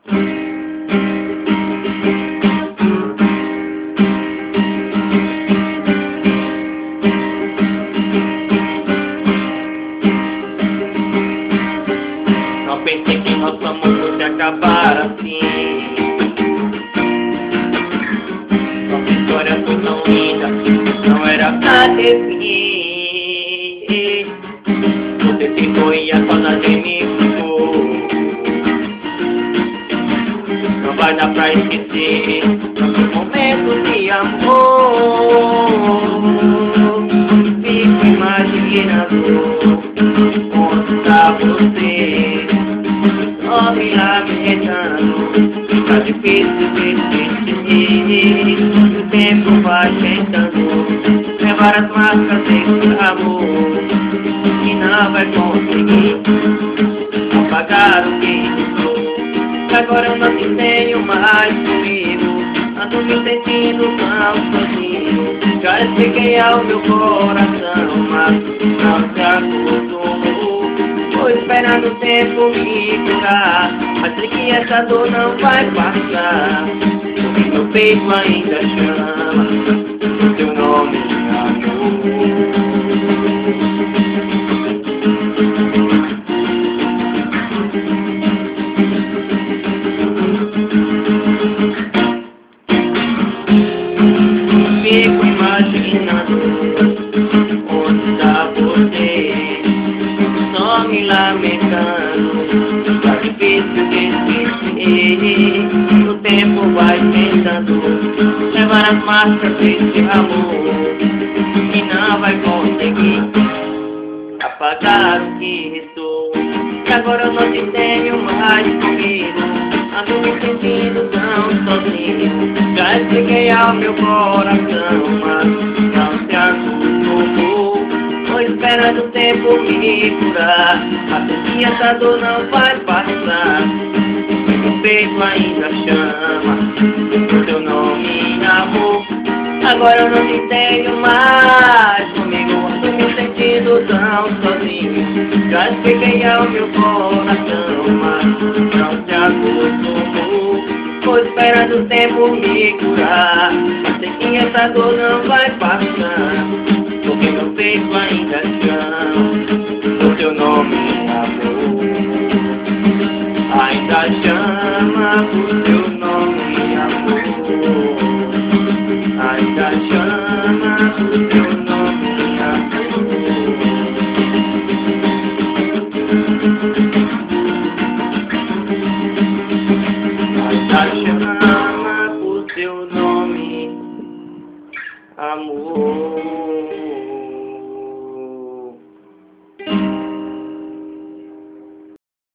Não pensei que nosso amor fosse acabar assim. Nossa história foi tão linda, não era pra ter fim. Você ficou e a saudade me ficou. Não vai dar pra esquecer nossos momentos de amor. Fico imaginando onde está você. Só me lamentando, tá difícil decidir. O tempo vai tentando levar as marcas desse amor, e não vai conseguir apagar o que sou. Agora eu não te tenho mais comigo, ando me sentindo tão sozinho. Já expliquei ao meu coração, mas não se acostumou. Tô esperando o tempo me curar, mas sei que essa dor não vai passar. Porque meu peito ainda chama o teu nome, amor. Fico imaginando onde está você. Só me lamentando, tá difícil de esquecer. O tempo vai tentando levar as marcas desse amor, e não vai conseguir apagar o que restou. E agora eu não te tenho mais comigo, ando me sentindo tão sozinho. Já expliquei ao meu coração, mas não se acostumou. Tô esperando o tempo me curar, mas sei que essa dor não vai passar. Meu peito ainda chama o teu nome, amor. Agora eu não te tenho mais comigo, ando me sentindo tão sozinho. Já expliquei ao meu coração, mas não se acostumou. Tô esperando o tempo me curar, mas sei que essa dor não vai passar. Porque meu peito ainda chama o teu nome, amor. Ainda chama o teu nome, amor. Ainda chama o teu nome, amor. Ainda chama o teu nome, amor.